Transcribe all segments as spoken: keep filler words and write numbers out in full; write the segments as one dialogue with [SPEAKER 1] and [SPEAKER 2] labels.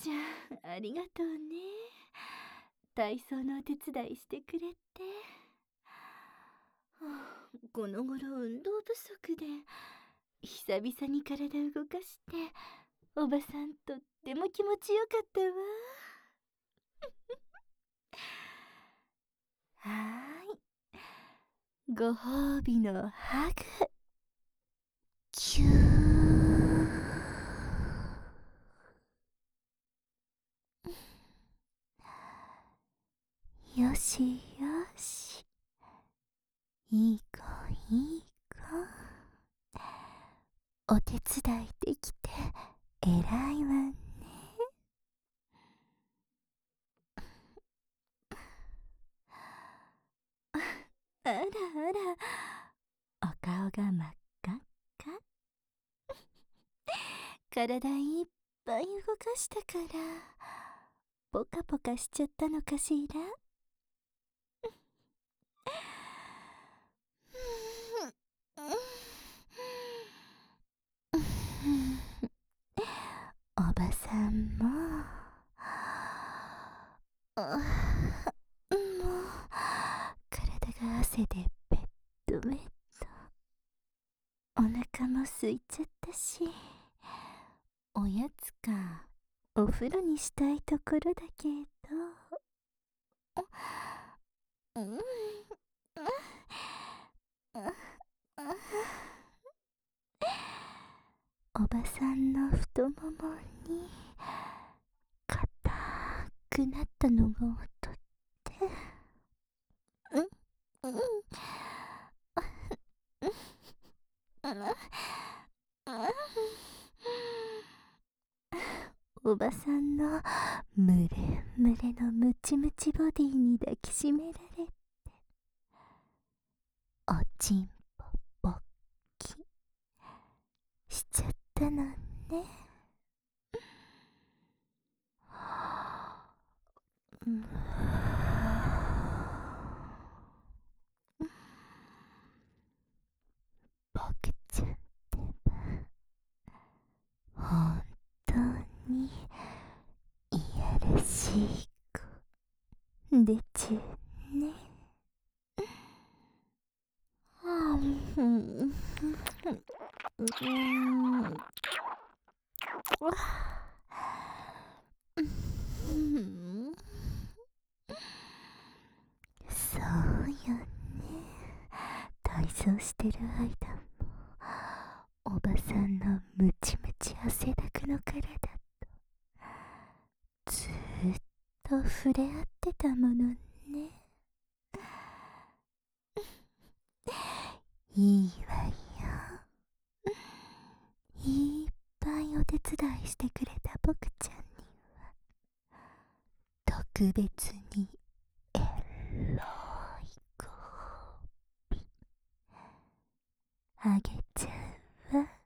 [SPEAKER 1] ちゃん、ありがとうね。体操のお手伝いしてくれて。はあ、この頃運動不足で、久々に体動かして、おばさんとっても気持ちよかったわ。はーい。ご褒美のハグ。キュー。よしよし。いい子いい子。お手伝いできて偉いわね。あらあら、お顔が真っ赤っか。体いっぱい動かしたからポカポカしちゃったのかしら。おばさんもあもう体が汗でベッドベッド。お腹も空いちゃったし、おやつかお風呂にしたいところだけど。うんおばさんの太ももに硬くなったのが音って、うんうんおばさんのムレムレのムチムチボディに抱きしめられて、おちんぽぼっきしちゃったのね。うんぼくちゃんってば本当にいやらしい子でちゅね。うん、そうよね。体操してる間もおばさんのムチムチ汗だくの体とずーっと触れ合ってたものね。いいわよ。いっぱいお手伝いしてくれた僕ちゃんには特別にエロいご褒美あげちゃうわ。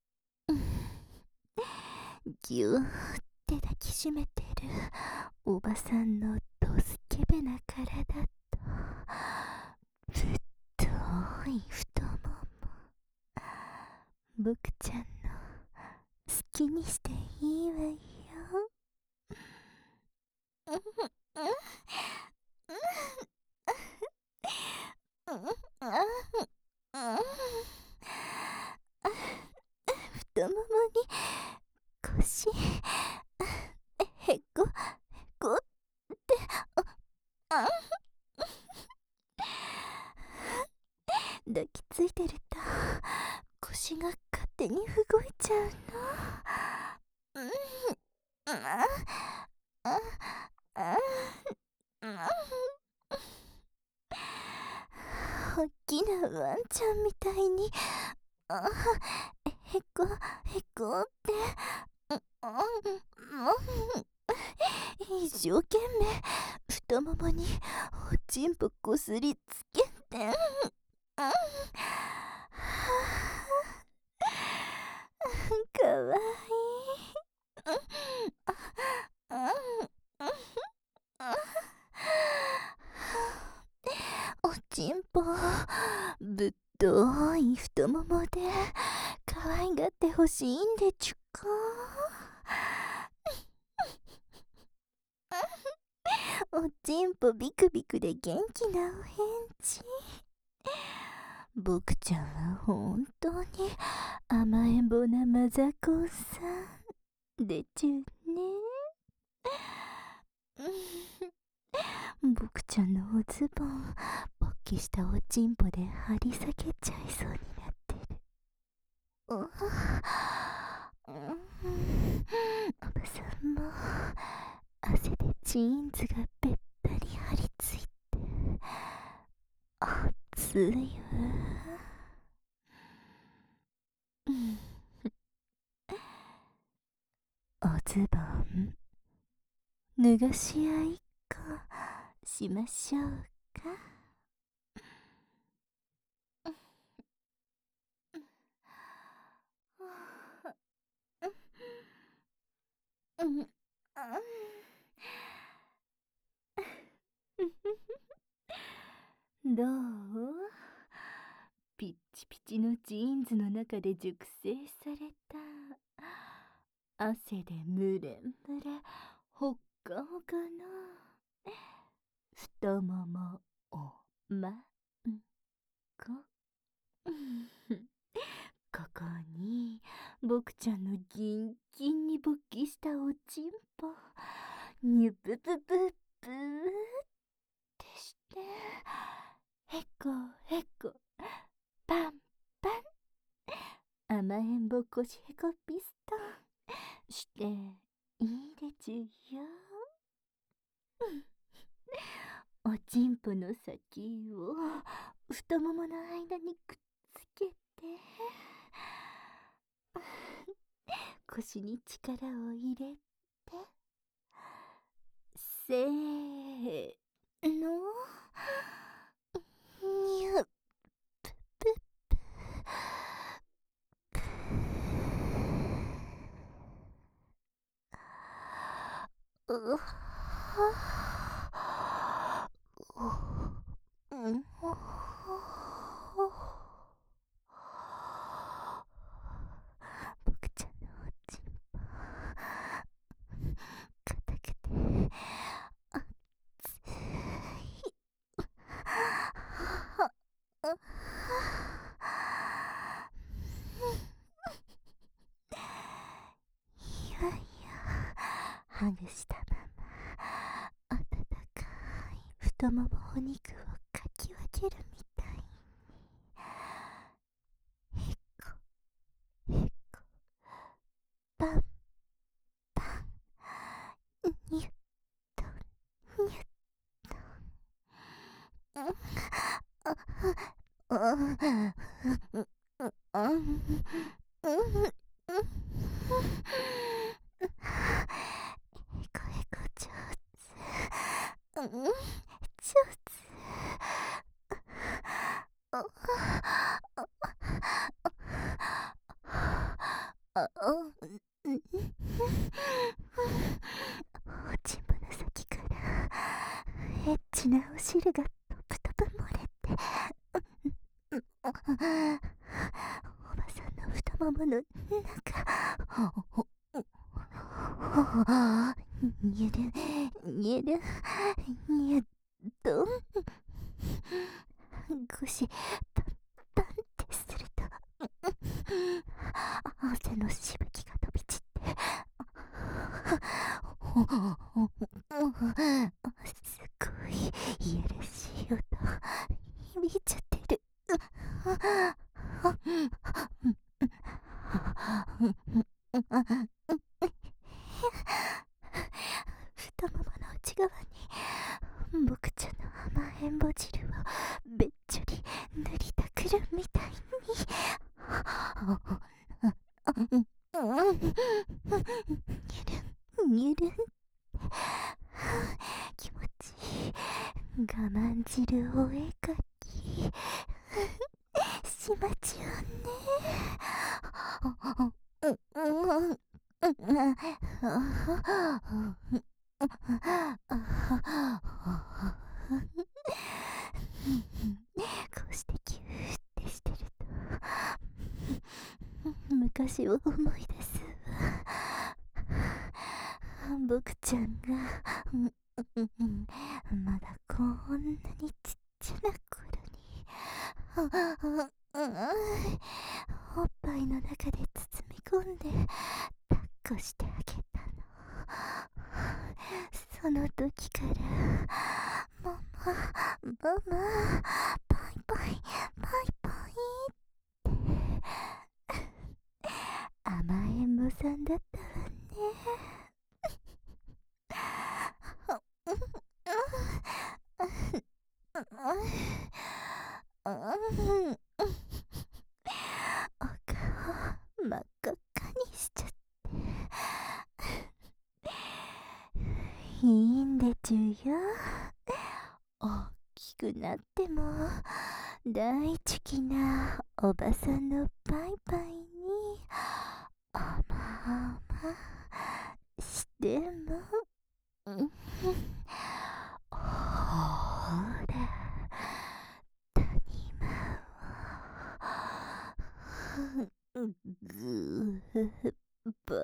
[SPEAKER 1] ぎゅーって抱きしめてるおばさんのドスケベな体とぶっとい太もも、僕ちゃんの好きにしていいわよ。太ももに腰へこへこってあ抱きついてると腰が勝手に動いちゃうの。うんああああおっきなワンちゃんみたいにあへこへこって一生懸命太ももにおちんぽこすりつけて、かわいい。おちんぽぶっとい太ももで可愛がってほしいんでちゅか。 おちんぽビクビクで元気なお返事。僕ちゃんは本当に甘えん坊なマザコンさんでちゅね。僕ちゃんのおズボン、勃起したおちんぽで張り裂けちゃいそうになってる。おばさんも汗でジーンズがべったり張り付いて暑いわ。おズボン脱がし合いっこしましょうか。どう？ピッチピチのジーンズの中で熟成された汗でムレムレほっかほかの太ももおまんこ。ここに僕ちゃんのギンギンに勃起したおちんぽニュププププーってしてへこへこパンパン甘えんぼ腰へこピストンしていいでちゅよ。おちんぽの先を太ももの間にくっつけて腰に力を入れてせーのにゅっぷぷぷうはうん僕ちゃんのおちんぽ硬くて熱い。いやいやハグしたまま温かい太ももお肉をかき分けるみたいにへこへこパンパンニュッとニュッとへこへこ上手上手おちんぽの先からエッチなお汁がトプトプ漏れておばさんの太ももの中にゅるにゅるにゅっと腰パンパンってすると汗のしぶきが飛び散ってすごいいやらしい音響いちゃってる。太ももの内側に僕ちゃんの甘えんぼ汁をべっちょり塗りたくるみたいにゅるんにゅるん気持ちいい我慢汁お絵かきしまちゅうね。こうしてキューってしてると昔を思い出すわ。僕ちゃんがうんうん、まだこんなにちっちゃな頃に、ああああ、おっぱいの中で包み込んで抱っこしてあげたの。その時からママママパイパイパイパイって甘えん坊さんだったわね。お顔真っ赤っかにしちゃっていいんでちゅよ。大きくなっても大好きなおばさんのパイパイに甘々しても、うん、ほら谷間をぐーば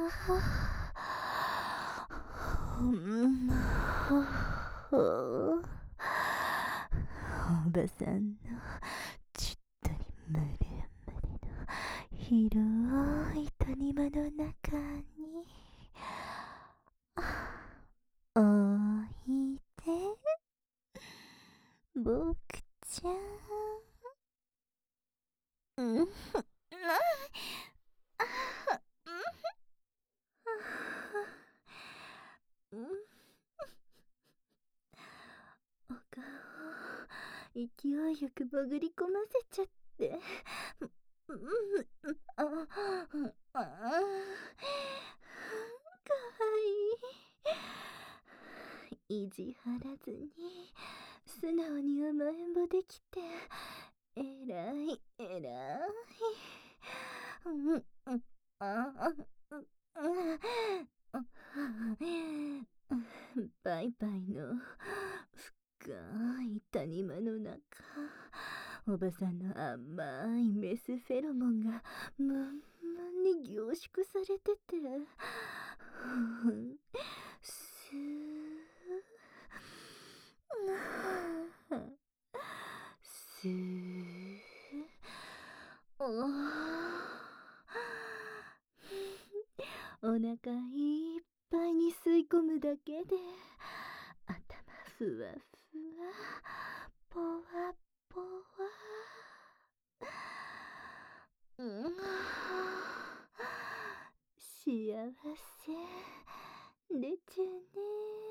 [SPEAKER 1] ーうんほおばさんのちっとりむれむれの広い谷間の中においで僕ちゃん。うんうんお顔勢いよく潜り込ませちゃってうんうんあああかわいい意地張らずに素直に甘えんぼできてえらいえらいうんうんああバイバイの深い谷間の中、おばさんの甘いメスフェロモンがムンムンに凝縮されてて、ふんスースーおお腹いっぱいに吸い込むだけで頭ふわふわぽわぽわうん幸せでちゅね。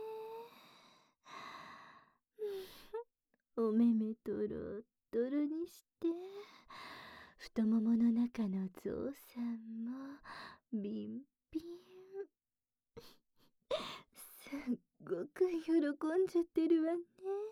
[SPEAKER 1] お目目とろっとろにして太ももの中のゾウさんもビンビンすっごく喜んじゃってるわね。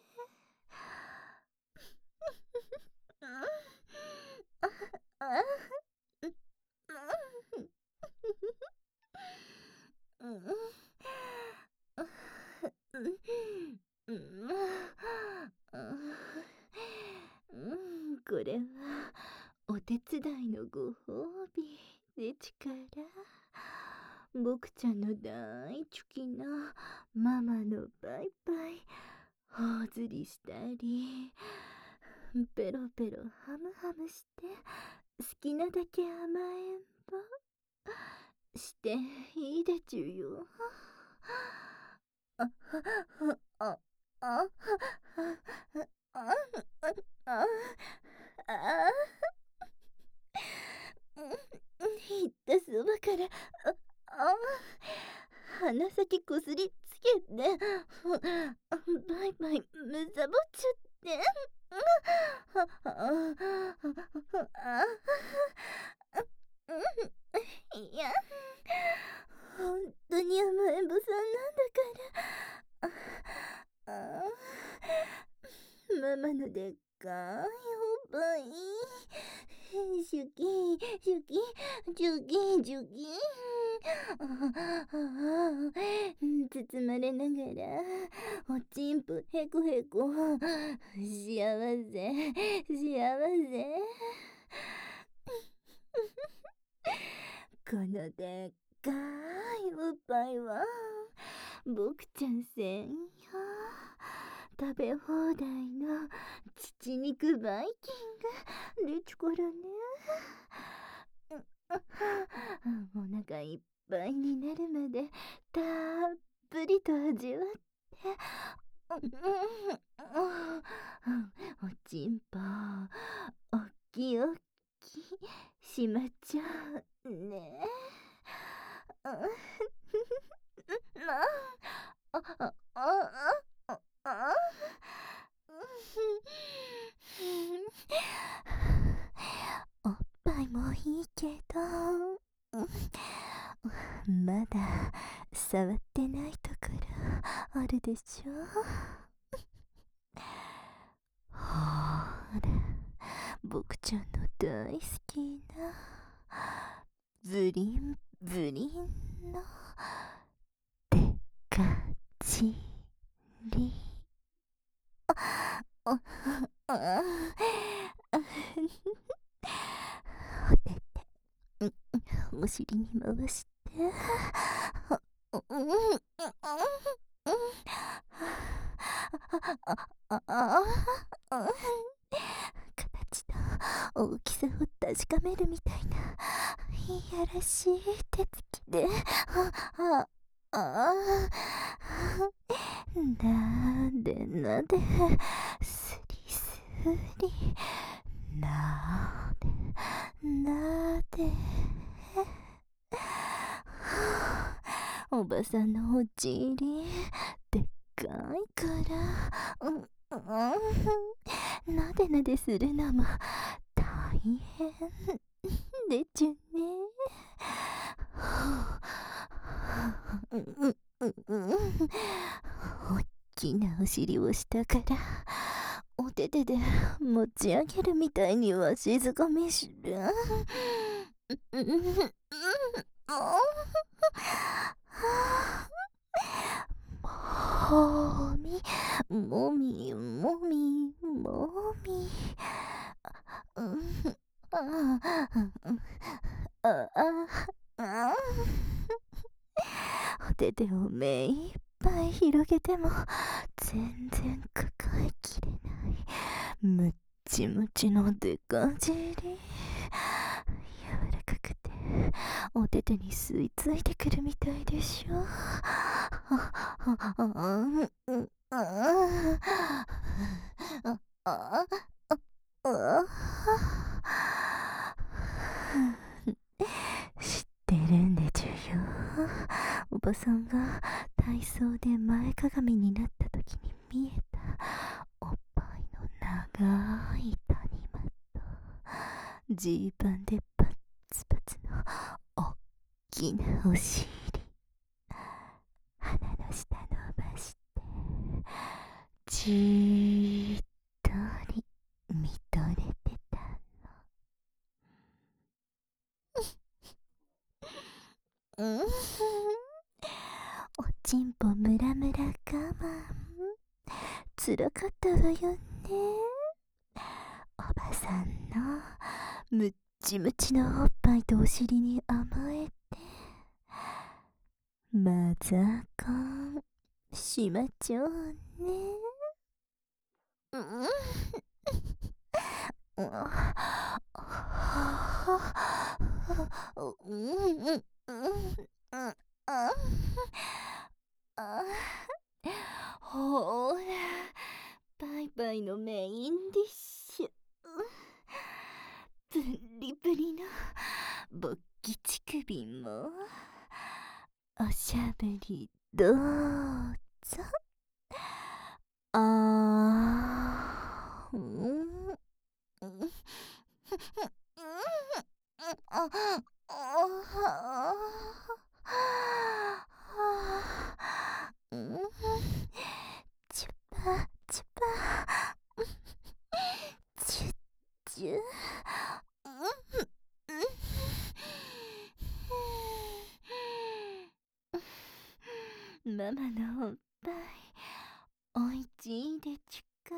[SPEAKER 1] これはお手伝いのご褒美でちから。僕ちゃんの大好きなママのバイバイ頬ずりしたりペロペロハムハムして好きなだけ甘えんぼしていいでちゅよ。あああああああ言ったそばからああ鼻先こすりつけてバイバイむさぼっちゃってあああいや本当に甘えん坊さんなんだからああママのでっかいおっぱいシュキンシュキンシュキンシュキン包まれながらおちんぷへこへこ幸せ幸せこのでっかいおっぱいは僕ちゃんせんよ。食べ放題の乳肉バイキングですからね。お腹いっぱいになるまでたっぷりと味わって、おちんぽおっきおっきしまっちゃうね。あああああおっぱいもいいけど、まだ触ってないところあるでしょ。ほら、僕ちゃんの大好きなブリンブリンのデカチリ。あああおててお尻に回して、うんうんうんああ形と大きさを確かめるみたいな、いやらしい手つきで、あああなでなで、すりすり、なでなで、おばさんのお尻でっかいから、うんうん、なでなでするのも大変でちゅね。うんうんうんうん、おっきなお尻を下からお手手で持ち上げるみたいにわしづかみする。うんうんうんうんもみもみもみもみ、うんああああお手手を目いっぱい広げても全然抱えきれないむっちむちのデカ尻、柔らかくてお手手に吸い付いてくるみたいでしょ。知ってるんでちゅよ。おばさんが体操で前かがみになった時に見えたおっぱいの長い谷間とジーパンでパッツパツのおっきなお尻、鼻の下伸ばしてじーっとり見とれてたの。うんおちんぽムラムラ我慢つらかったわよね。おばさんのむっちむちのおっぱいとお尻に甘えてマザーコンしまちょうね。うんうんうんうんほーら、バイバイのメインディッシュ。プリプリの勃起乳首もおしゃべりどうぞ。あーうんうんああうんチュパチュパチュッチュママのおっぱいおいちいでちゅか。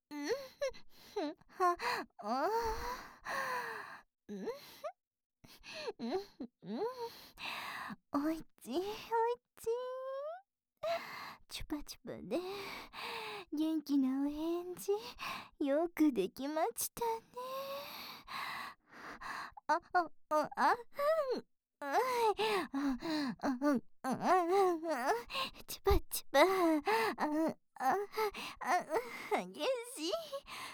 [SPEAKER 1] はあうんうん、うん、おいちいおいちい。チュパチュパで元気なお返事よくできましたね。あ、あ、あ、あ、うん、あ、あ、あ、うん、あ、チュパチュパ、あ、あ、あ、激しい。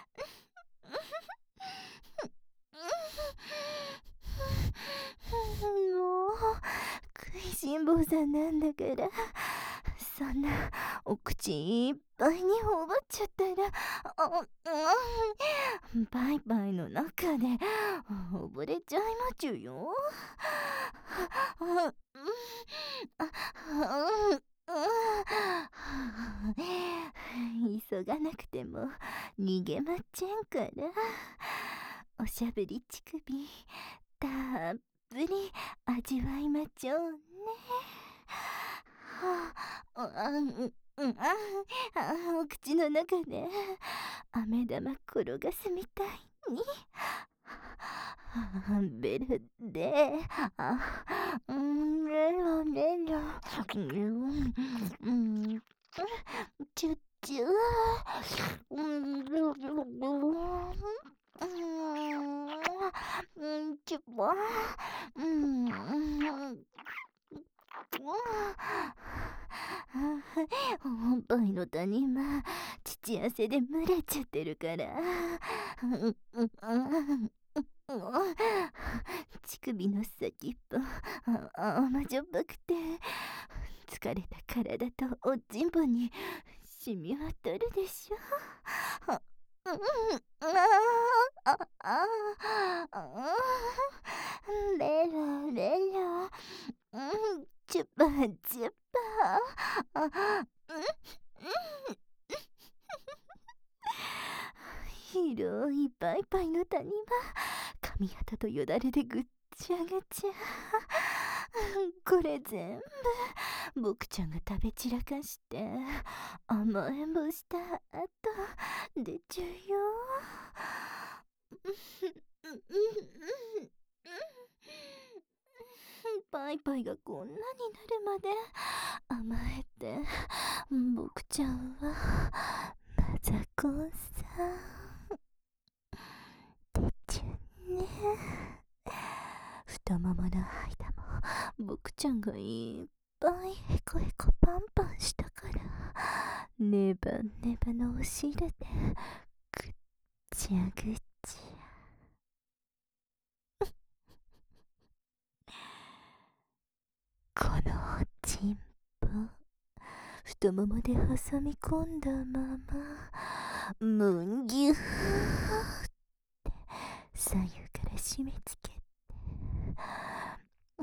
[SPEAKER 1] もう食いしん坊さんなんだから、そんなお口いっぱいに頬張っちゃったら、あ、うん、パイパイの中で溺れちゃいまちゅよ。あ、うん、急がなくても逃げまっちゃんから。おしゃべり乳首たっぷり味わいまちょうね。はあ、あ、うん、うん、あ、あ、お口の中で飴玉転がすみたいに。ベルで、あ、うん、レロレロ、うん、うん、チュッチュ、うん、ルルル、うん、チュパ、うん、おっぱいの谷間、父汗で蒸れちゃってるから。うんうん、乳首の先っぽ、あ甘じょっぱくて、疲れた体とおっちんぽに染み渡るでしょ。あ、うん、ああ、ああ、レロレロ、うん、チュパチュパ、あ、うん、広いパイパイの谷間、髪型とよだれでぐっちゃぐちゃ。これ全部僕ちゃんが食べ散らかして甘えん坊した後出ちゃうよ。パイパイがこんなになるまで甘えて僕ちゃんはマザコンさんでちゅね。太ももの間も僕ちゃんがいっぱいへこへこパンパンしたからネバネバのお汁でぐっちゃぐちゃ。このおちんぽ太ももで挟み込んだままむんぎゅーって左右から締め付けて、うん、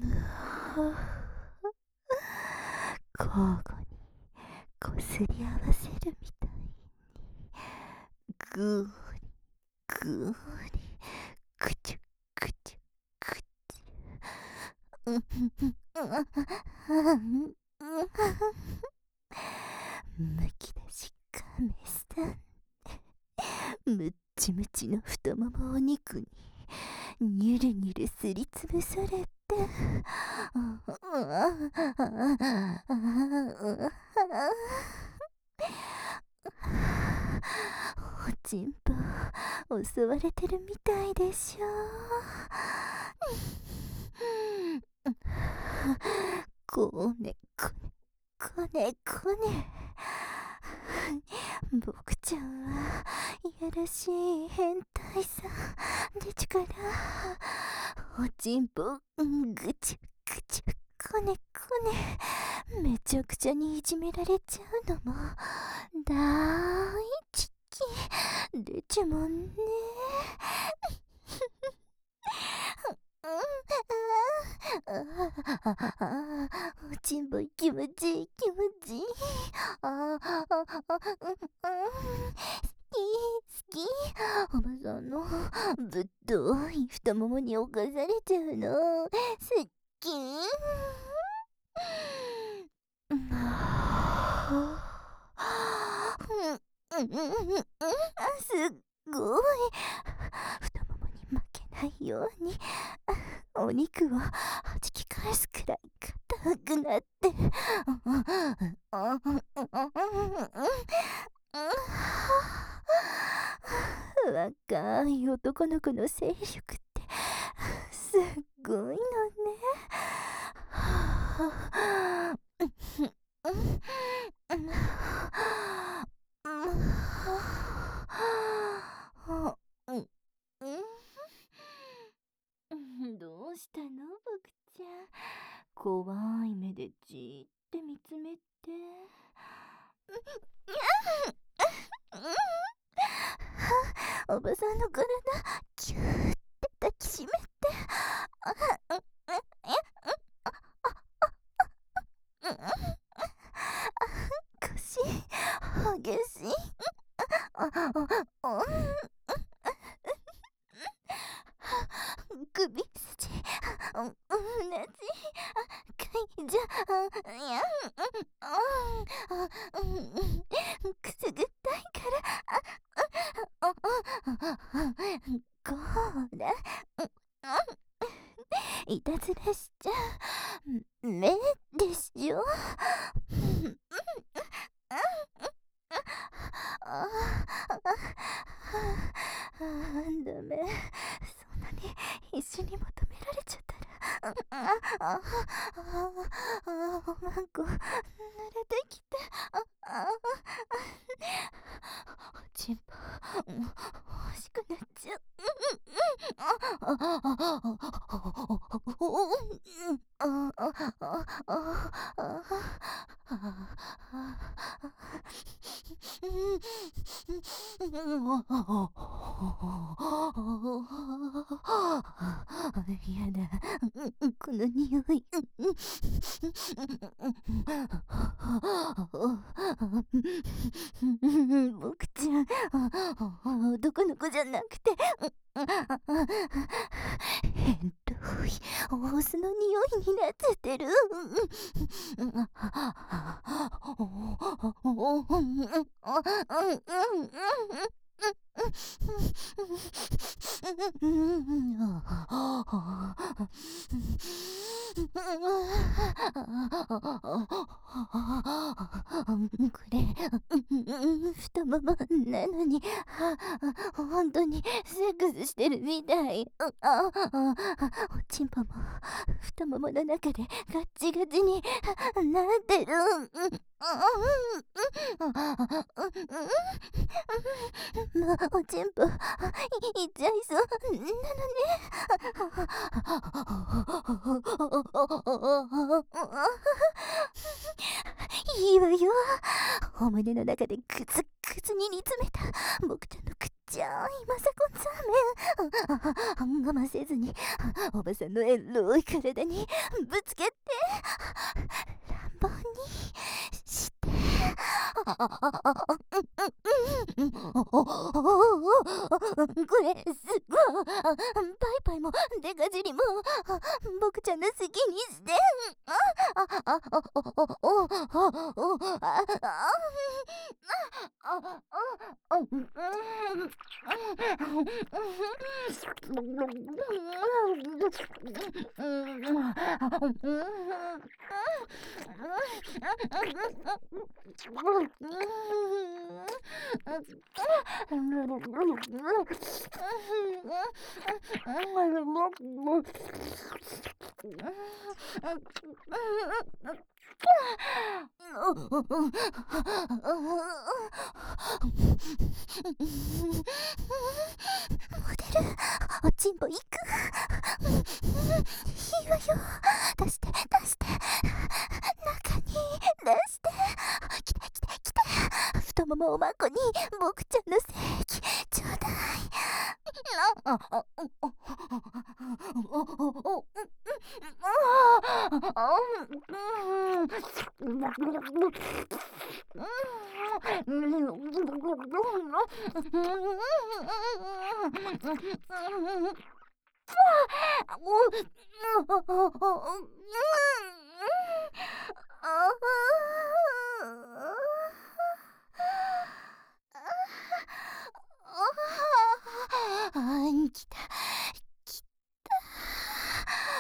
[SPEAKER 1] 交互にこすり合わせるみたいにぐーりぐーりくちゅくちゅくちゅ、うん、むき出しカメさん、むっちむちの太ももお肉ににゅるにゅるすりつぶされて、おちんぽ襲われてるみたいでしょ。こねこねこねこね。僕ちゃんはいやらしい変態さでちゅからおちんぽぐちゅぐちゅこねこねめちゃくちゃにいじめられちゃうのも大好きでちゅもんね。おちんぽ気持ちいい気持ちいい。ああ、あ、あ、うん、うん、好き、好き。おばさんのぶっとい太ももに侵されちゃうの。好き。うん、うん、うん、うん、すっごい。太ももに負けないように。 お肉を弾き返すくらい硬くなって、若い男の子の精力ってすっごいのね。どうしたの、僕ちゃん。怖い目でじーって見つめて。おばさんの体キューって抱きしめて。腰激しい。首筋同じ。かいじゃやんくすぐったいからこらいたずらしちゃ目でしょ。ダメ、そんなに必死に求められちゃったらあおまんこ濡れてきて、おちんぽ欲しくなっちゃう。やだ、この匂い。僕ちゃん、男の子じゃなくて変態オスの匂いになっちゃってる。これ太ももなのに本当にセックスしてるみたい。おちんぽも太ももの中でガッチガチになってる。もうおちんぽいっちゃいそうなのね。いいわよ。お胸の中でグツグツに煮詰めた僕ちゃんのくっちゃいマサコンザーメン我慢せずにおばさんのエロい体にぶつけて乱暴にしてこれすごい。パイパイもデカ尻も僕ちゃんの好きにして。モデルおちんぽいく。いいわよ。出して出して中に出して。来て来て来て。太ももおまんこに僕ちゃんの精液ちょうだい。あー来た来た。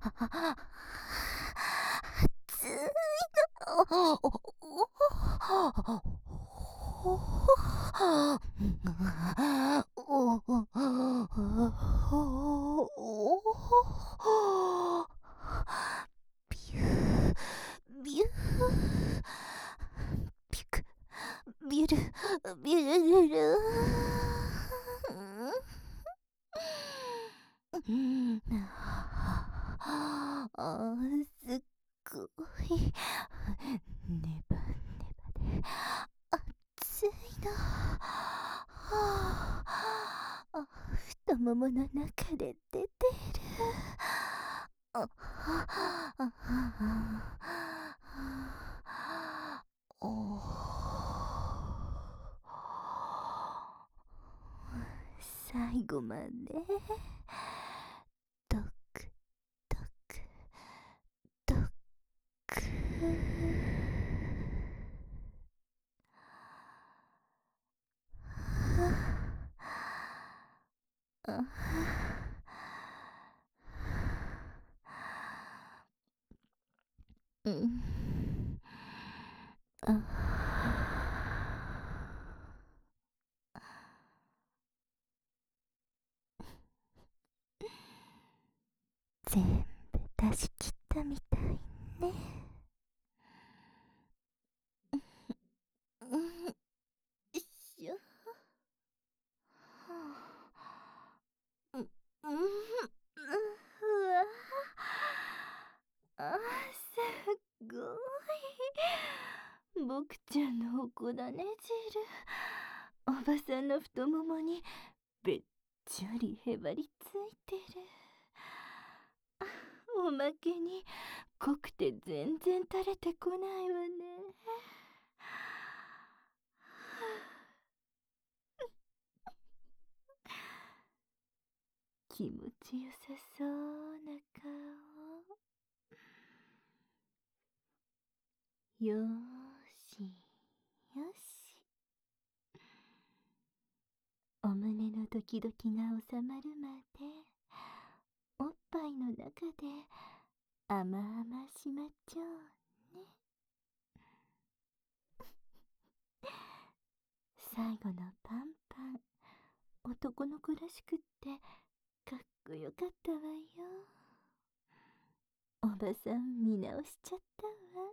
[SPEAKER 1] 暑いな。ビュービュービクビュルビュルルうんあーすっごいネバネバで暑いな。はあ、太ももの中で出てる。ああお最後までドクドクドクあうんあ全部出し切ったみたいね。うんよいしょ。うんうんうわあすっごい。僕ちゃんのおこだね汁、おばさんの太ももにべっちょりへばりついてる。おまけに濃くて全然垂れてこないわね。気持ちよさそうな顔。よーしよし。お胸のドキドキが収まるまでおっぱいの中で甘々しまっちゃうね。最後のパンパン、男の子らしくってかっこよかったわよ。おばさん見直しちゃったわ。